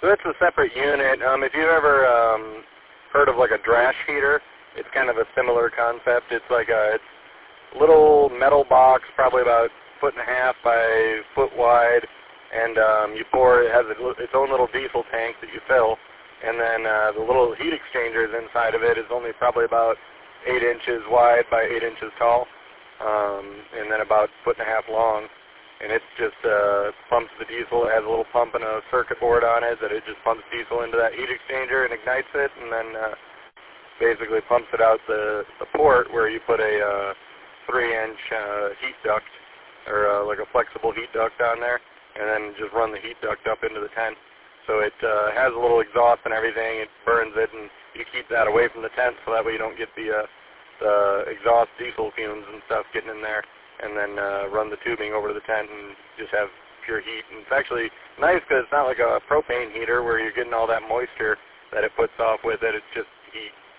So it's a separate unit. If you've ever heard of like a drash heater, it's kind of a similar concept. It's like a little metal box, probably about 1.5 feet by foot wide, and you pour. It has its own little diesel tank that you fill, and then the little heat exchangers inside of it is only probably about 8 inches wide by 8 inches tall, and then about 1.5 feet long. And it just pumps the diesel. It has a little pump and a circuit board on it that it just pumps diesel into that heat exchanger and ignites it, and then basically pumps it out the port where you put a 3-inch heat duct, or like a flexible heat duct on there, and then just run the heat duct up into the tent. So it has a little exhaust and everything. It burns it, and you keep that away from the tent so that way you don't get the exhaust diesel fumes and stuff getting in there. And then run the tubing over to the tent and just have pure heat. And it's actually nice because it's not like a propane heater where you're getting all that moisture that it puts off with it. It's just heat.